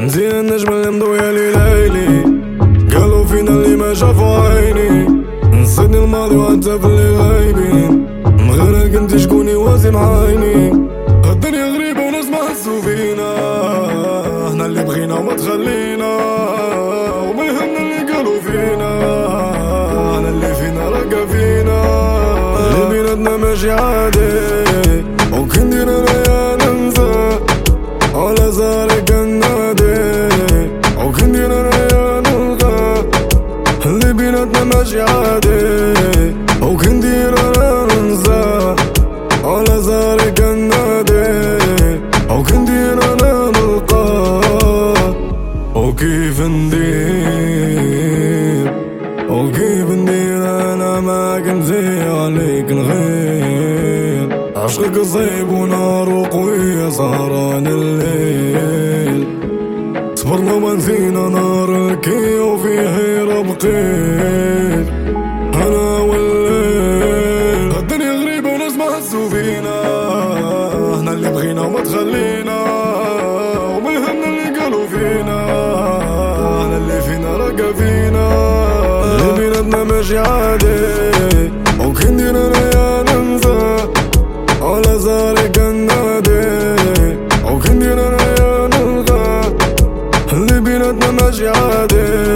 نزين النجم اللي مضوية لي ليلي، قالوا فينا اللي ما شافوا عيني، نسيتني الماضي وحتى في اللي غايبين، من غيرك انت شكون يوازي معايني. الدنيا غريبة وناس ما حسوا فينا، احنا اللي بغينا وما تخلينا، وما يهمنا اللي قالوا فينا، احنا اللي فينا رقا فينا، اللي بيناتنا ماشي عادي، ممكن ندير انا يا ننسى على زارك النادي، ممكن ندير انا يا نلقى اللي بيناتنا ماشي عادي، ممكن ندير انا ننسى على زارك النادي، ممكن ندير انا نلقى. وكيف ندير وكيف ندير انا معاك نزي عليك نغير، عشقك صيب ونار وقوية سهران الليل، صبرنا وما نسينا نار الكي وفيه ربقيت انا والليل. الدنيا غريبة وناس ما حسوا فينا، احنا اللي بغينا وما تخلينا، وما يهمنا اللي قالوا فينا، احنا اللي فينا رقا فينا، اللي بيناتنا ماشي عادي، ممكن ندير انا يا ننسى على زارك النادي، ممكن ندير انا يا نلقى اللي بيناتنا ماشي عادي.